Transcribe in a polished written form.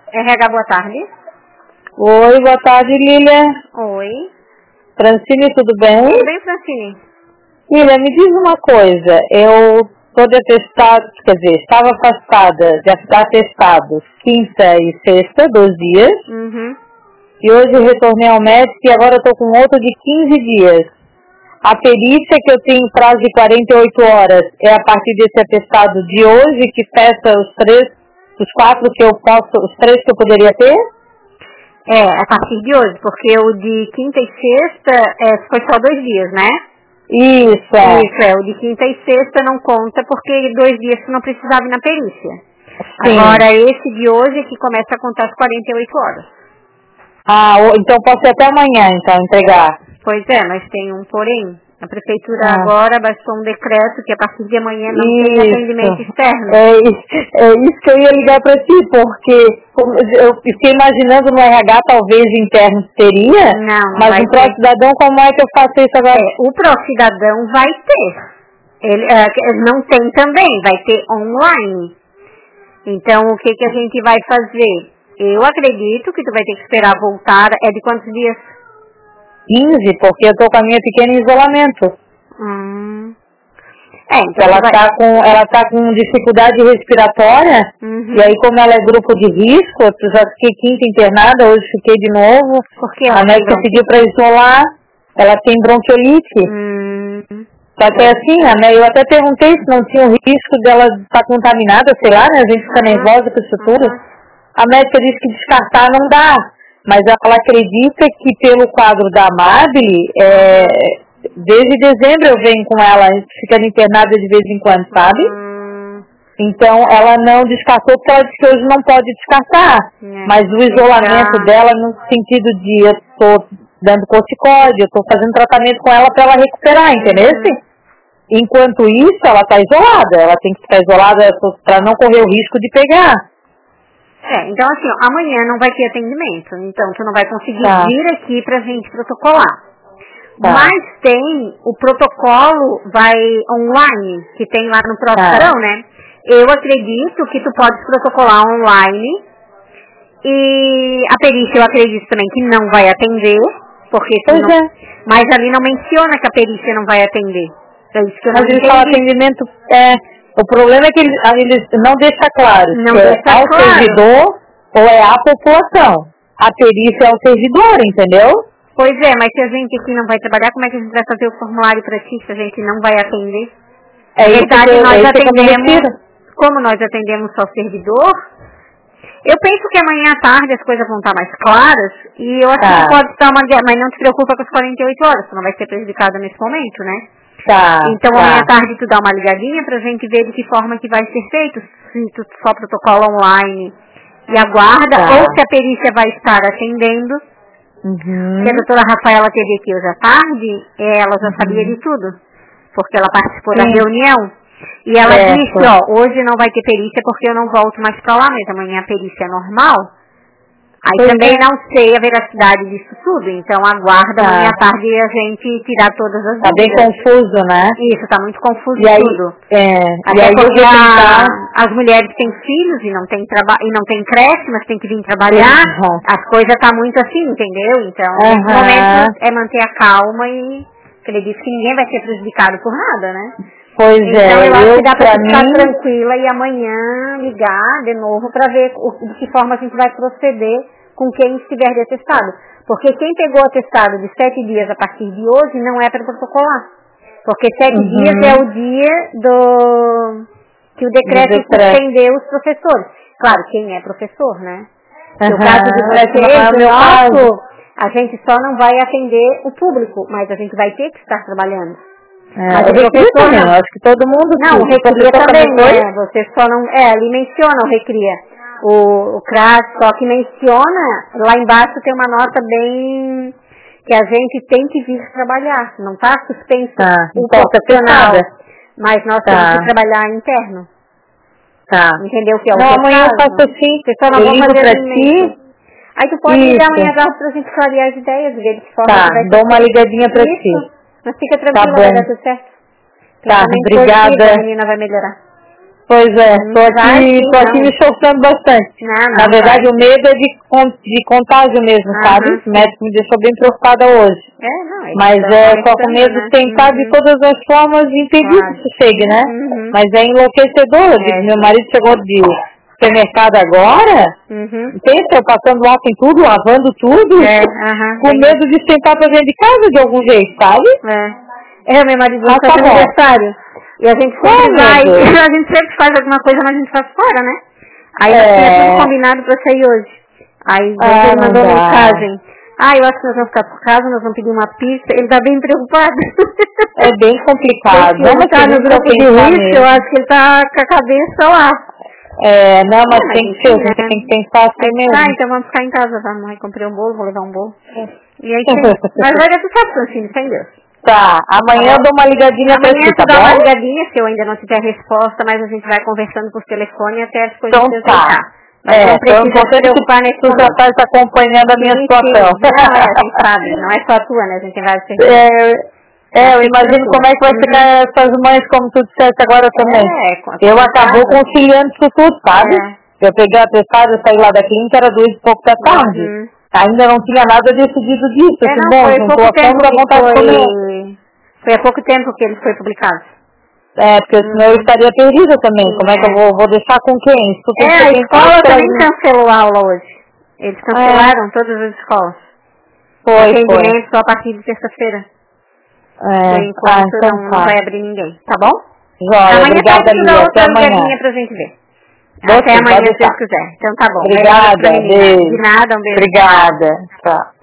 RH, boa tarde. Oi, boa tarde, Lília. Oi. Francine, tudo bem? Tudo bem, Francine? Lília, me diz uma coisa. Eu estou de atestado, quer dizer, estava afastada de atestados quinta e sexta, 2 dias. Uhum. E hoje retornei ao médico e agora estou com outro de 15 dias. A perícia que eu tenho prazo de 48 horas é a partir desse atestado de hoje que fecha os 4 que eu posso, os 3 que eu poderia ter? É, a partir de hoje, porque o de quinta e sexta foi só 2 dias, né? Isso, o de quinta e sexta não conta porque 2 dias que não precisava ir na perícia. Sim. Agora esse de hoje é que começa a contar as 48 horas. Então posso ir até amanhã, então, entregar. Pois é, mas tem um porém. A prefeitura agora baixou um decreto que a partir de amanhã não tem atendimento externo. É isso que eu ia ligar para ti, porque eu fiquei imaginando no RH talvez interno teria, Não mas vai no Pró-Cidadão como é que eu faço isso agora? O Pró-Cidadão vai ter. Ele não tem também, vai ter online. Então o que a gente vai fazer? Eu acredito que tu vai ter que esperar voltar. É de quantos dias? 15, porque eu tô com a minha pequena em isolamento. Então ela tá com dificuldade respiratória, e aí como ela é grupo de risco, eu já fiquei quinta internada, hoje fiquei de novo. Porque a médica pediu para isolar, ela tem bronquiolite. Só que é assim, eu até perguntei se não tinha o risco dela estar contaminada, sei lá, né? A gente fica nervosa com isso tudo. A médica disse que descartar não dá. Mas ela acredita que pelo quadro da Amabile, desde dezembro eu venho com ela, a gente fica internada de vez em quando, sabe? Então ela não descartou, porque ela disse que hoje não pode descartar. Mas o isolamento dela, no sentido de eu estou dando corticóide, eu estou fazendo tratamento com ela para ela recuperar, entendeu? Enquanto isso, ela está isolada, ela tem que ficar isolada para não correr o risco de pegar. Então assim, amanhã não vai ter atendimento, então tu não vai conseguir vir aqui pra gente protocolar. Mas tem o protocolo online, que tem lá no Pró-Cidadão, né? Eu acredito que tu pode protocolar online, e a perícia eu acredito também que não vai atender, porque mas ali não menciona que a perícia não vai atender. É isso que eu não entendi. Mas eles falam atendimento, o problema é que eles não deixam claro se é ao servidor ou é à população. A perícia é ao servidor, entendeu? Pois é, mas se a gente aqui não vai trabalhar, como é que a gente vai fazer o formulário para ti se a gente não vai atender? Na verdade, nós atendemos, como nós atendemos só o servidor, eu penso que amanhã à tarde as coisas vão estar mais claras e eu acho que pode estar mas não te preocupa com as 48 horas, tu não vai ser prejudicada nesse momento, né? Então amanhã à tarde tu dá uma ligadinha pra gente ver de que forma que vai ser feito, se tu só protocolo online e aguarda, ou se a perícia vai estar atendendo. Se a doutora Rafaela esteve aqui hoje à tarde, ela já sabia de tudo, porque ela participou da reunião. E ela disse, hoje não vai ter perícia porque eu não volto mais pra lá, mas amanhã a perícia é normal. Aí também não sei a veracidade disso tudo, então aguarda amanhã à tarde a gente tirar todas as dúvidas. Tá bem confuso, né? Isso, tá muito confuso tudo. Até porque as mulheres têm filhos e não tem creche, mas tem que vir trabalhar, as coisas tá muito assim, entendeu? Então, nesse momento é manter a calma e acredito que ninguém vai ser prejudicado por nada, né? Então eu acho que dá pra ficar tranquila e amanhã ligar de novo pra ver de que forma a gente vai proceder com quem estiver de atestado. Porque quem pegou atestado de 7 dias a partir de hoje não é para protocolar. Porque 7 dias é o dia que o decreto suspendeu os professores. Claro, quem é professor, né? No caso de vocês, a gente só não vai atender o público, mas a gente vai ter que estar trabalhando. Mas o professor também, acho que todo mundo... Não, o Recria também, né? Você só não... ali menciona o Recria. O CRAS só que menciona, lá embaixo tem uma nota bem... que a gente tem que vir trabalhar. Não está suspenso o profissional. Mas nós temos que trabalhar interno. Entendeu o que é o Não, amanhã eu faço assim, eu ligo pra ti. Aí tu pode ligar amanhã pra gente clarear as ideias, ver de que forma vai dou uma ligadinha pra ti. Mas fica tranquila, vai dar tudo certo. Obrigada. A menina vai melhorar. Pois é, tô aqui me sofrendo bastante. Não, na verdade, o medo é de contágio mesmo, sabe? O médico me deixou bem preocupada hoje. Mas só com medo de tentar de todas as formas de impedir que isso chegue, né? Mas é enlouquecedor. Meu marido chegou de supermercado agora, pensa, eu passando álcool em tudo, lavando tudo, com medo de sentar pra dentro de casa de algum jeito, sabe? Meu marido vai fazer aniversário. E a gente sempre vai, a gente sempre faz alguma coisa, mas a gente faz fora, né? Aí nós tínhamos tudo combinado pra sair hoje. Aí ele mandou mensagem. Eu acho que nós vamos ficar por casa, nós vamos pedir uma pizza. Ele tá bem preocupado. É bem complicado. Ele tá no grupo de risco, eu acho que ele tá com a cabeça lá. Não, mas tem que ser, tem que pensar assim mesmo. Então vamos ficar em casa, vamos. Aí comprei um bolo, vou levar um bolo. E aí mas vai dar tudo certo, Francine, sem Deus. Tá, amanhã eu dou uma ligadinha pra ti, tá bom? Amanhã eu dou uma ligadinha, se eu ainda não tiver resposta, mas a gente vai conversando por telefone até as coisas se ajeitar. Não precisa se preocupar nesse momento. Tu já tá acompanhando a minha situação. Não, a gente sabe, não é só a tua, né? A gente tem vários serviços. Eu imagino como é que vai ficar essas mães, como tu disseste agora também. Eu acabou conciliando isso tudo, sabe? Eu peguei a testada, eu saí lá da clínica, era 2 e pouco da tarde. Ainda não tinha nada decidido disso. Juntou a câmera, vontade de comer. Foi há pouco tempo que ele foi publicado. Porque senão eu estaria perdida também. Como é que eu vou deixar com quem? A escola também cancelou a aula hoje. Eles cancelaram todas as escolas. Atendimento só a partir de terça-feira. Por enquanto não vai abrir ninguém. Tá bom? Joia, obrigada, Lia. Até amanhã. Pra gente ver. Até amanhã, se Deus quiser. Então tá bom. Obrigada, beijo. De nada, um beijo. Obrigada. Tchau.